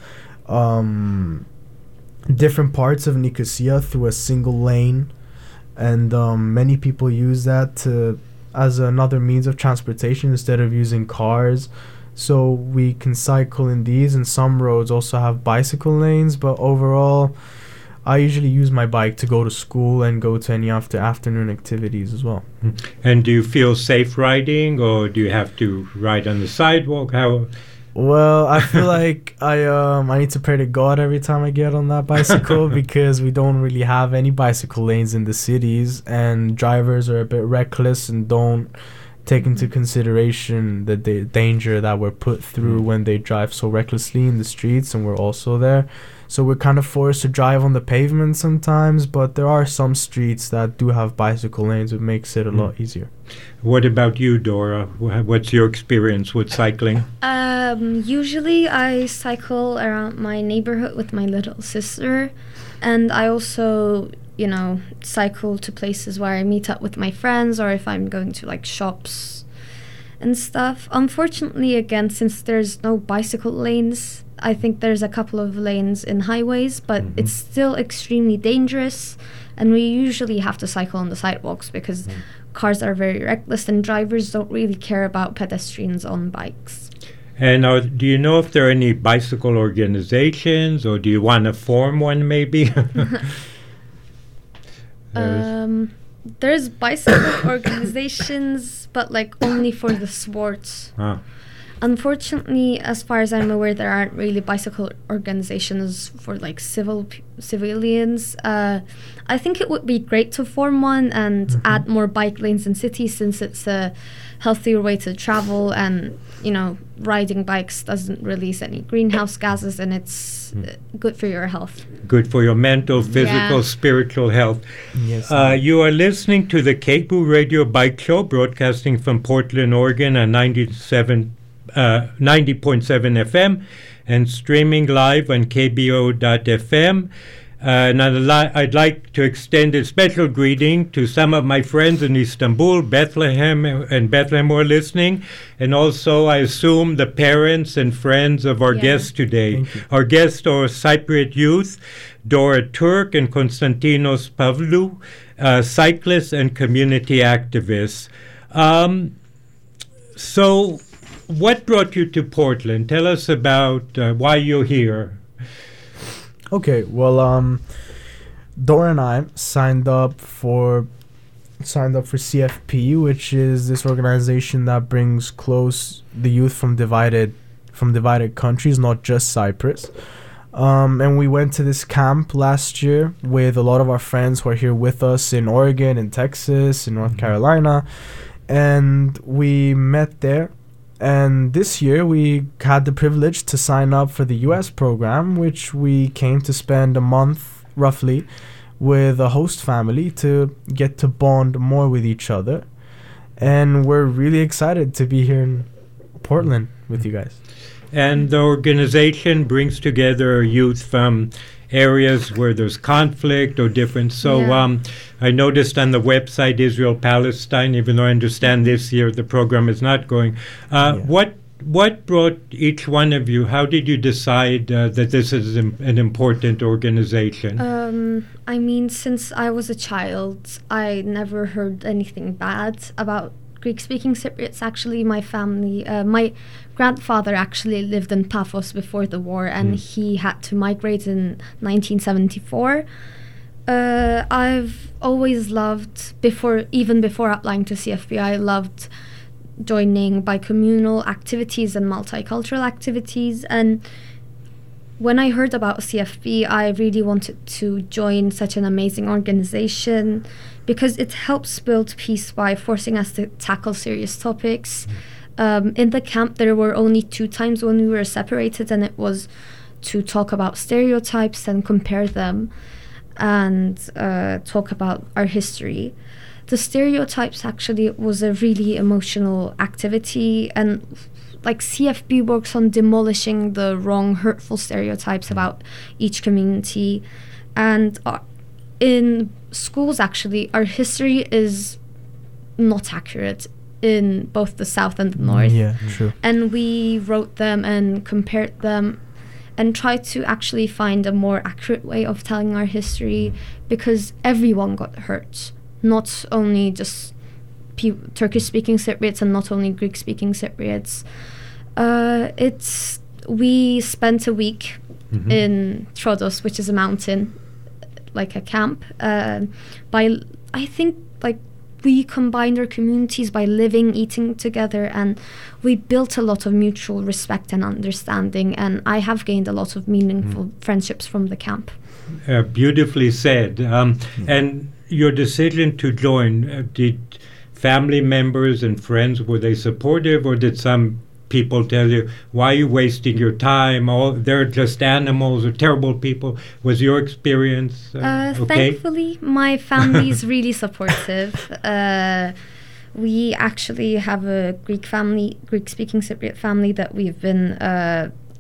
um different parts of Nicosia through a single lane, and um many people use that to as another means of transportation instead of using cars. So we can cycle in these, and some roads also have bicycle lanes, but overall I usually use my bike to go to school and go to any after afternoon activities as well. And do you feel safe riding, or do you have to ride on the sidewalk? How Well, I feel like I um I need to pray to God every time I get on that bicycle because we don't really have any bicycle lanes in the cities, and drivers are a bit reckless and don't take into consideration the da- danger that we're put through mm. when they drive so recklessly in the streets, and we're also there. So we're kind of forced to drive on the pavement sometimes, but there are some streets that do have bicycle lanes, which makes it a mm. lot easier. What about you, Dora? What's your experience with cycling? Um, usually I cycle around my neighborhood with my little sister, and I also you know, cycle to places where I meet up with my friends, or if I'm going to like shops and stuff. Unfortunately, again, since there's no bicycle lanes, I think there's a couple of lanes in highways, but mm-hmm. it's still extremely dangerous, and we usually have to cycle on the sidewalks because mm. cars are very reckless and drivers don't really care about pedestrians on bikes. And uh, do you know if there are any bicycle organizations, or do you want to form one maybe? um, there's bicycle organizations, but like only for the sports. Ah. Unfortunately, as far as I'm aware, there aren't really bicycle organizations for like civil p- civilians. Uh, I think it would be great to form one and mm-hmm. add more bike lanes in cities, since it's a healthier way to travel, and you know, riding bikes doesn't release any greenhouse gases, and it's mm. uh, good for your health. Good for your mental, physical, yeah. spiritual health. Yes. Uh, you are listening to the K B O O Radio Bike Show, broadcasting from Portland, Oregon, on ninety-seven. Uh, ninety point seven F M and streaming live on K B O O dot F M. Uh, and I'd, li- I'd like to extend a special greeting to some of my friends in Istanbul, Bethlehem, and Bethlehem who are listening, and also, I assume, the parents and friends of our yeah. guests today. Our guests are Cypriot youth, Dora Turk and Konstantinos Pavlou, uh, cyclists and community activists. Um, so... What brought you to Portland? Tell us about uh, why you're here. Okay, well, um, Dora and I signed up for signed up for C F P, which is this organization that brings close the youth from divided from divided countries, not just Cyprus. Um, and we went to this camp last year with a lot of our friends who are here with us in Oregon, in Texas, in North mm-hmm. Carolina, and we met there. And this year we had the privilege to sign up for the U S program, which we came to spend a month roughly with a host family to get to bond more with each other. And we're really excited to be here in Portland with you guys. And the organization brings together youth from areas where there's conflict or different. So yeah. um, I noticed on the website Israel-Palestine, even though I understand this year the program is not going. Uh, yeah. What what brought each one of you? How did you decide uh, that this is im- an important organization? Um, I mean, since I was a child, I never heard anything bad about Greek-speaking Cypriots. Actually, my family, uh, my grandfather actually lived in Paphos before the war, and mm. he had to migrate in nineteen seventy-four. Uh, I've always loved, before even before applying to C F P, I loved joining bicommunal activities and multicultural activities. And when I heard about C F P, I really wanted to join such an amazing organization because it helps build peace by forcing us to tackle serious topics. Um, in the camp, there were only two times when we were separated, and it was to talk about stereotypes and compare them and uh, talk about our history. The stereotypes actually was a really emotional activity, and like C F P works on demolishing the wrong, hurtful stereotypes about each community. And uh, in schools, actually, our history is not accurate in both the south and the north. Yeah, true. And we wrote them and compared them and tried to actually find a more accurate way of telling our history, because everyone got hurt, not only just pe- Turkish-speaking Cypriots and not only Greek-speaking Cypriots. Uh, it's we spent a week mm-hmm. in Troodos, which is a mountain, like a camp. Uh, by I think like we combined our communities by living, eating together, and we built a lot of mutual respect and understanding. And I have gained a lot of meaningful mm. friendships from the camp. Uh, beautifully said. Um, mm. And your decision to join, uh, did family members and friends, were they supportive, or did some people tell you, why are you wasting your time? All they're just animals or terrible people. Was your experience uh, uh, okay? Thankfully, my family is really supportive. Uh, we actually have a Greek family, Greek-speaking Cypriot family that we've been uh,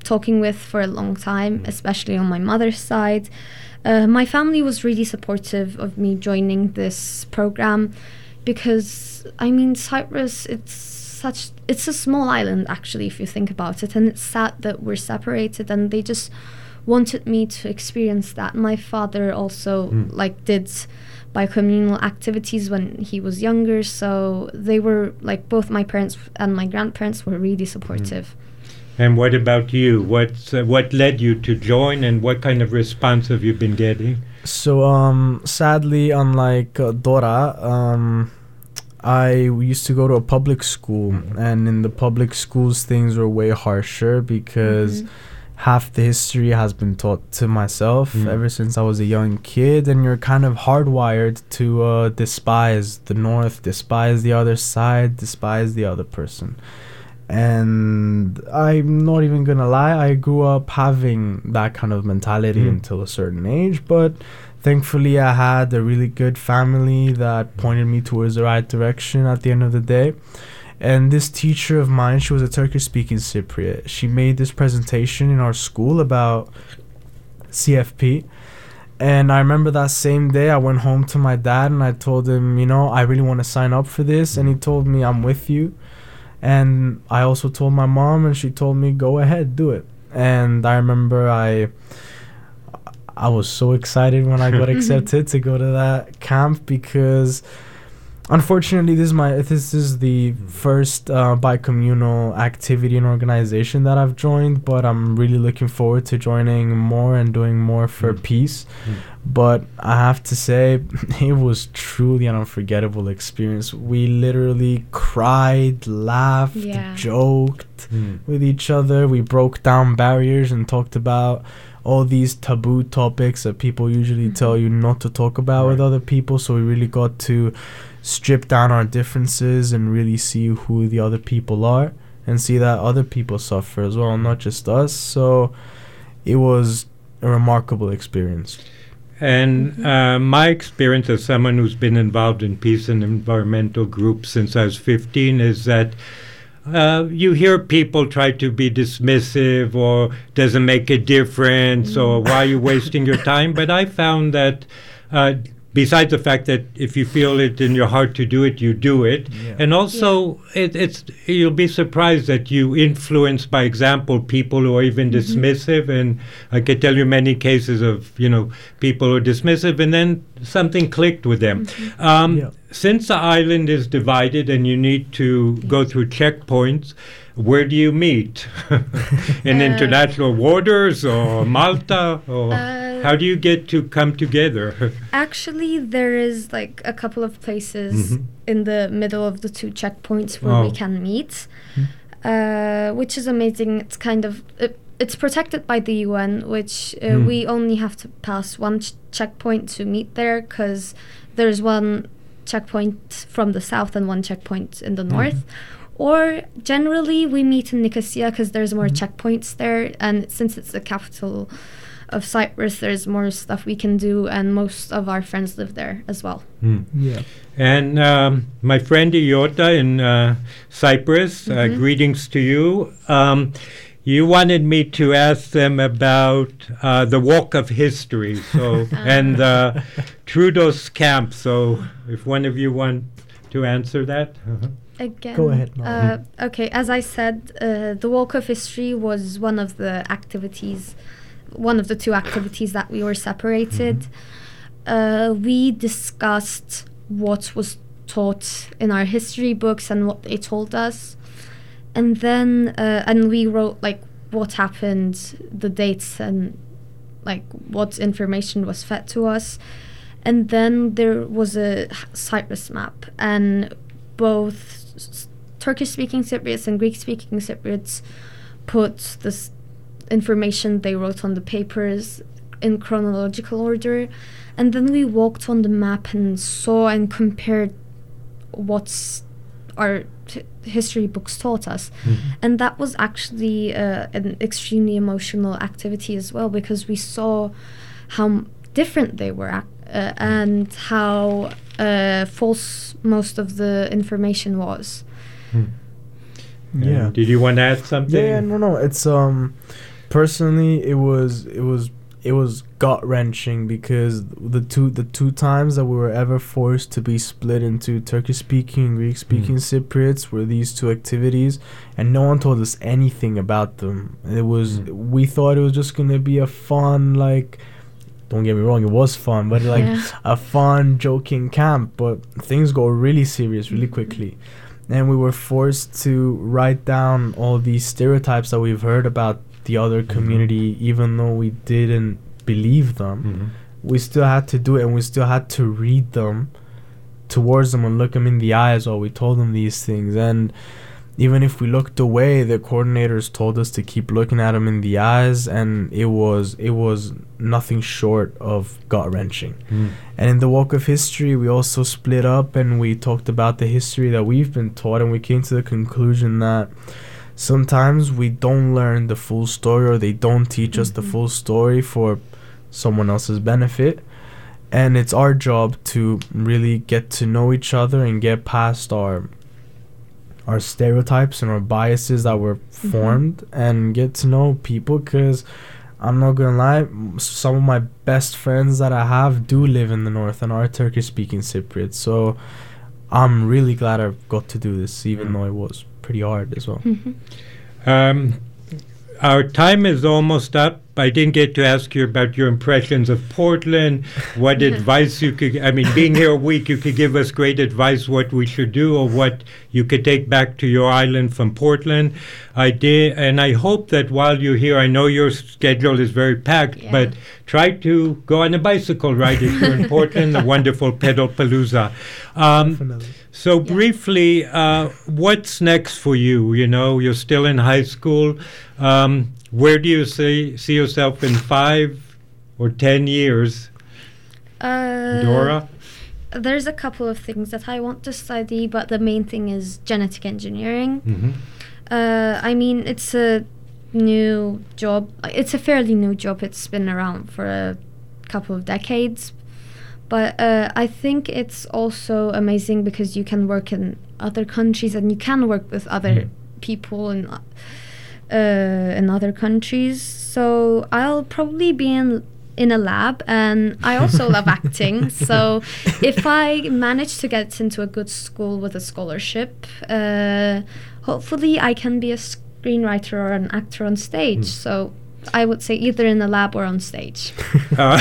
talking with for a long time, especially on my mother's side. Uh, my family was really supportive of me joining this program because, I mean, Cyprus, it's such, it's a small island, actually, if you think about it, and it's sad that we're separated, and they just wanted me to experience that. My father also, mm. like, did bicommunal activities when he was younger, so they were, like, both my parents and my grandparents were really supportive. Mm. And what about you? What's, uh, what led you to join, and what kind of response have you been getting? So, um, sadly, unlike uh, Dora, um, I used to go to a public school, mm-hmm. and in the public schools, things were way harsher because mm-hmm. half the history has been taught to myself mm. ever since I was a young kid, and you're kind of hardwired to uh, despise the North, despise the other side, despise the other person. And I'm not even gonna lie, I grew up having that kind of mentality mm. until a certain age, but thankfully I had a really good family that pointed me towards the right direction at the end of the day. And this teacher of mine, she was a Turkish-speaking Cypriot. She made this presentation in our school about C F P. And I remember that same day I went home to my dad and I told him, you know, I really want to sign up for this. And he told me, I'm with you. And I also told my mom, and she told me, go ahead, do it. And I remember I I was so excited when I got accepted to go to that camp because unfortunately, this is my this is the first uh, bicommunal activity and organization that I've joined, but I'm really looking forward to joining more and doing more for mm. peace. Mm. But I have to say, it was truly an unforgettable experience. We literally cried, laughed, yeah. joked mm. with each other. We broke down barriers and talked about all these taboo topics that people usually mm-hmm. tell you not to talk about right. with other people. So we really got to strip down our differences and really see who the other people are and see that other people suffer as well, not just us. So it was a remarkable experience. And uh, my experience as someone who's been involved in peace and environmental groups since I was fifteen is that uh, you hear people try to be dismissive or doesn't make a difference mm. or why are you wasting your time? But I found that uh, besides the fact that if you feel it in your heart to do it, you do it. Yeah. And also, yeah. it, it's you'll be surprised that you influence by example people who are even mm-hmm. dismissive. And I can tell you many cases of, you know, people who are dismissive and then something clicked with them. Mm-hmm. Um, yeah. Since the island is divided and you need to yes. go through checkpoints, where do you meet? In uh, international waters or Malta? Or uh, how do you get to come together? Actually, there is like a couple of places mm-hmm. in the middle of the two checkpoints where oh. we can meet, mm-hmm. uh, which is amazing. It's kind of... It, it's protected by the U N, which uh, mm. we only have to pass one ch- checkpoint to meet there because there's one checkpoint from the south and one checkpoint in the mm. north. Or generally we meet in Nicosia because there's more mm. checkpoints there, and since it's the capital of Cyprus, there's more stuff we can do, and most of our friends live there as well. Mm. Yeah. And um, my friend Iota in uh, Cyprus, mm-hmm. uh, greetings to you. Um, You wanted me to ask them about uh, the Walk of History, so and uh, Trudeau's camp. So, if one of you want to answer that, uh-huh. again, go ahead. Uh, okay, as I said, uh, the Walk of History was one of the activities, one of the two activities that we were separated. Mm-hmm. Uh, we discussed what was taught in our history books and what they told us. And then, uh, and we wrote, like, what happened, the dates, and, like, what information was fed to us. And then there was a Cyprus map, and both s- Turkish-speaking Cypriots and Greek-speaking Cypriots put this information they wrote on the papers in chronological order. And then we walked on the map and saw and compared what's our t- history books taught us. Mm-hmm. And that was actually uh, an extremely emotional activity as well, because we saw how m- different they were ac- uh, and how uh, false most of the information was. Mm. Yeah. Uh, did you want to add something? Yeah, no, no. It's um, personally, it was it was it was gut wrenching because the two the two times that we were ever forced to be split into Turkish speaking and Greek speaking mm. Cypriots were these two activities, and no one told us anything about them. It was mm. we thought it was just gonna be a fun, like, don't get me wrong, it was fun, but like yeah. a fun joking camp, but things go really serious really quickly. And we were forced to write down all these stereotypes that we've heard about the other community, mm-hmm. even though we didn't believe them. Mm-hmm. We still had to do it, and we still had to read them towards them and look them in the eyes while we told them these things. And even if we looked away, the coordinators told us to keep looking at them in the eyes, and it was it was nothing short of gut-wrenching. Mm. And in the Walk of History, we also split up and we talked about the history that we've been taught, and we came to the conclusion that sometimes we don't learn the full story, or they don't teach mm-hmm. us the full story for someone else's benefit. And it's our job to really get to know each other and get past our our stereotypes and our biases that were mm-hmm. formed, and get to know people, because I'm not gonna lie, some of my best friends that I have do live in the north and are Turkish speaking Cypriots. So I'm really glad I got to do this, even mm-hmm. though it was pretty hard as well. Mm-hmm. Um, our time is almost up. I didn't get to ask you about your impressions of Portland, what advice you could, I mean, being here a week, you could give us great advice what we should do or what you could take back to your island from Portland. I did, and I hope that while you're here, I know your schedule is very packed, yeah. but try to go on a bicycle ride if you're in Portland, the wonderful Pedalpalooza. Um, so yeah. briefly, uh, what's next for you? You know, you're still in high school. Um, Where do you see see yourself in five or ten years, uh, Dora? There's a couple of things that I want to study, but the main thing is genetic engineering. Mm-hmm. Uh, I mean, it's a new job. It's a fairly new job. It's been around for a couple of decades. But uh, I think it's also amazing because you can work in other countries and you can work with other mm-hmm. people and Uh, in other countries. So I'll probably be in in a lab, and I also love acting. So if I manage to get into a good school with a scholarship, uh, hopefully I can be a screenwriter or an actor on stage. Mm. So I would say either in the lab or on stage. Uh,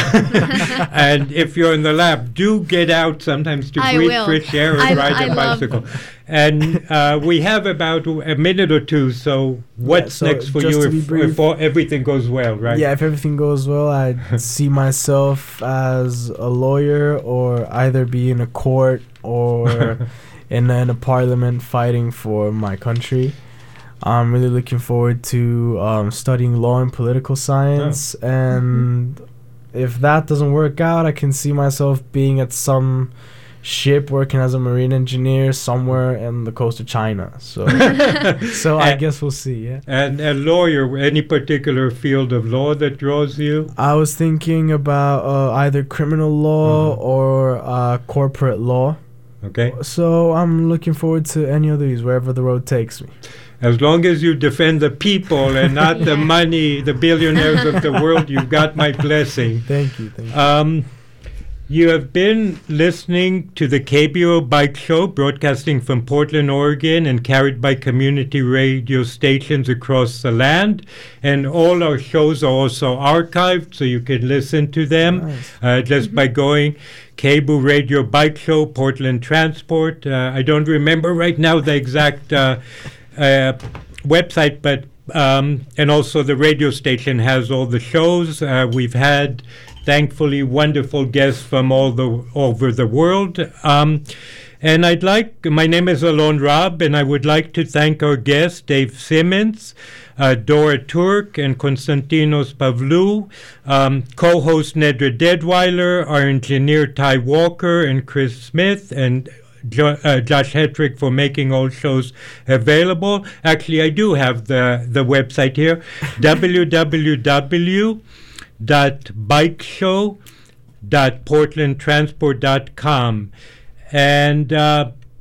and if you're in the lab, do get out sometimes to I breathe will. fresh air and I, ride I a bicycle. And uh, we have about a minute or two, so what's yeah, so next for you if, if all, everything goes well, right? Yeah, if everything goes well, I see myself as a lawyer, or either be in a court or in, in a parliament fighting for my country. I'm really looking forward to um, studying law and political science, oh. and mm-hmm. if that doesn't work out, I can see myself being at some ship working as a marine engineer somewhere in the coast of China. So, so I guess we'll see. Yeah. And a lawyer, any particular field of law that draws you? I was thinking about uh, either criminal law mm-hmm. or uh, corporate law. Okay. So I'm looking forward to any of these, wherever the road takes me. As long as you defend the people and not yeah. the money, the billionaires of the world, you've got my blessing. Thank you. Thank you. Um, you have been listening to the K B O O Bike Show, broadcasting from Portland, Oregon, and carried by community radio stations across the land. And all our shows are also archived, so you can listen to them nice. uh, just mm-hmm. by going K B O O Radio Bike Show, Portland Transport. Uh, I don't remember right now the exact uh, uh, website, but um, and also the radio station has all the shows. Uh, we've had, thankfully, wonderful guests from all the over the world. Um, and I'd like, my name is Alon Rob, and I would like to thank our guests, Dave Simmons, uh, Dora Turk, and Konstantinos Pavlou, um, co-host Nedra Deadweiler, our engineer Ty Walker, and Chris Smith, and Jo- uh, Josh Hetrick for making all shows available. Actually, I do have the, the website here, w w w dot bike show dot portland transport dot com. And uh,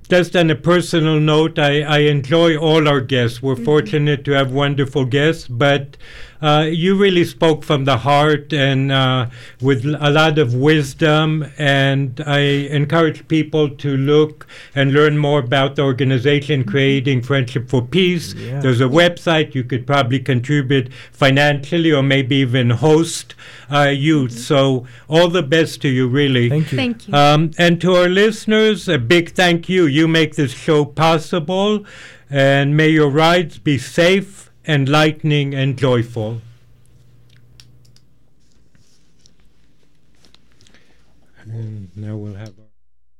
just on a personal note, I, I enjoy all our guests. We're mm-hmm. fortunate to have wonderful guests, but uh, you really spoke from the heart and uh, with a lot of wisdom, and I encourage people to look and learn more about the organization Creating Friendship for Peace. Yeah. There's a website. You could probably contribute financially or maybe even host uh, youth. Mm-hmm. So all the best to you, really. Thank you. Thank you. Um, and to our listeners, a big thank you. You make this show possible, and may your rides be safe, enlightening, and joyful. And now we'll have our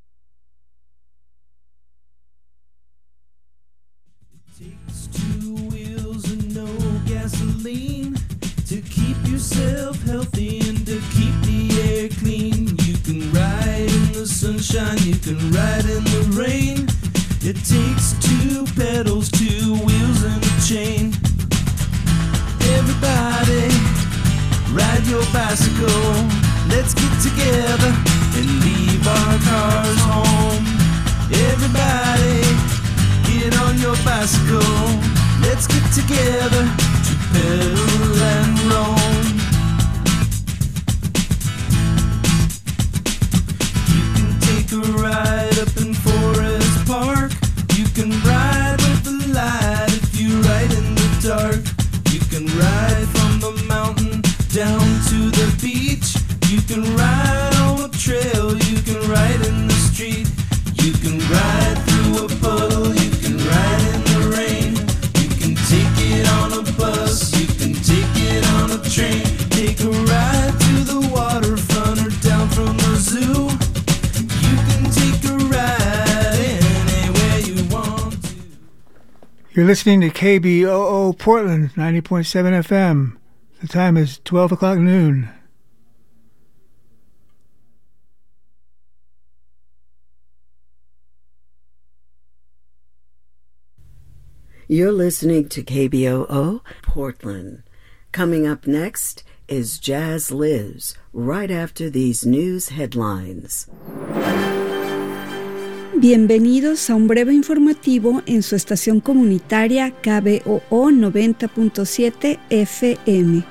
Takes two wheels and no gasoline to keep yourself healthy and to keep the air clean. You can ride in the sunshine, you can ride in the rain. It takes two pedals, two wheels and a chain. Everybody, ride your bicycle. Let's get together and leave our cars home. Everybody, get on your bicycle. Let's get together to pedal and roam. You can take a ride up in Forest Park. You can ride with the light if you ride in the dark. You can ride from the mountain down to the beach. You can ride on a trail. You can ride in the street. You can ride through a puddle. You can ride in the rain. You can take it on a bus. You can take it on a train. Take a ride to the waterfront or down from the zoo. You can take a ride anywhere you want to. You're listening to K B O O Portland, ninety point seven F M. The time is twelve o'clock noon. You're listening to K B O O Portland. Coming up next is Jazz Lives, right after these news headlines. Bienvenidos a un breve informativo en su estación comunitaria K B O O noventa punto siete F M.